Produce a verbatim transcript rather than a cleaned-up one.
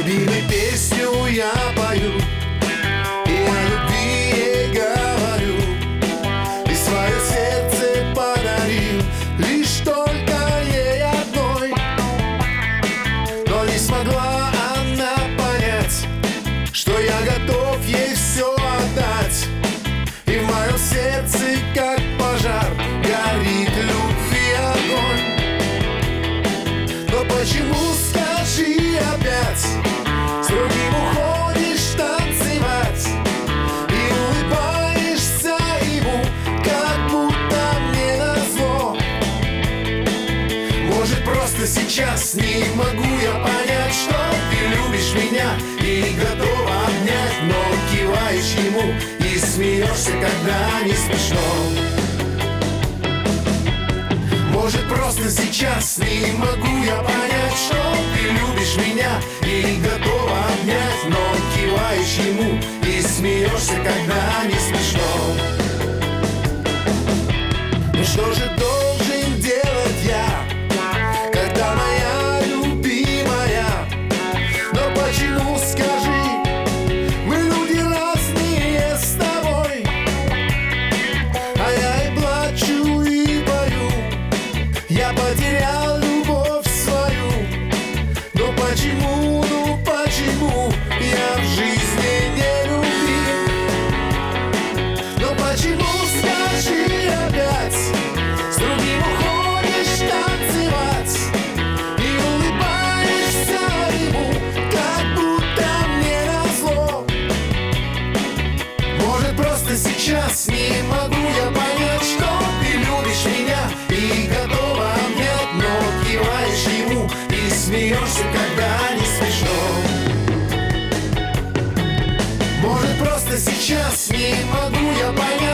Любимой песню я пою и о любви ей говорю, и свое сердце подарил лишь только ей одной. Но не смогла она понять, что я готов ей все отдать. И в моем сердце, как пожар, горит любви огонь. Но почему, скажи опять, с другим уходишь танцевать и улыбаешься ему, как будто мне назло? Может, просто сейчас не могу я понять, что ты любишь меня и готова обнять, но киваешь ему и смеешься, когда не смешно. Может, просто сейчас не могу я понять, что ты любишь меня и готова обнять, но киваешь ему и смеешься, когда не смешно. Ну что же должен делать я, когда моя любимая? Но почему, скажи, мы люди разные с тобой, а я и плачу, и пою. Я потерял любовь свою. Но почему, ну почему я в жизни не любил? Но почему, скажи опять, с другим уходишь танцевать и улыбаешься ему, как будто мне назло? Может, просто сейчас не могу я понять, что ты любишь меня и готова обнять, но киваешь ему и смеешься, когда не смешно. Может, просто сейчас не могу я понять,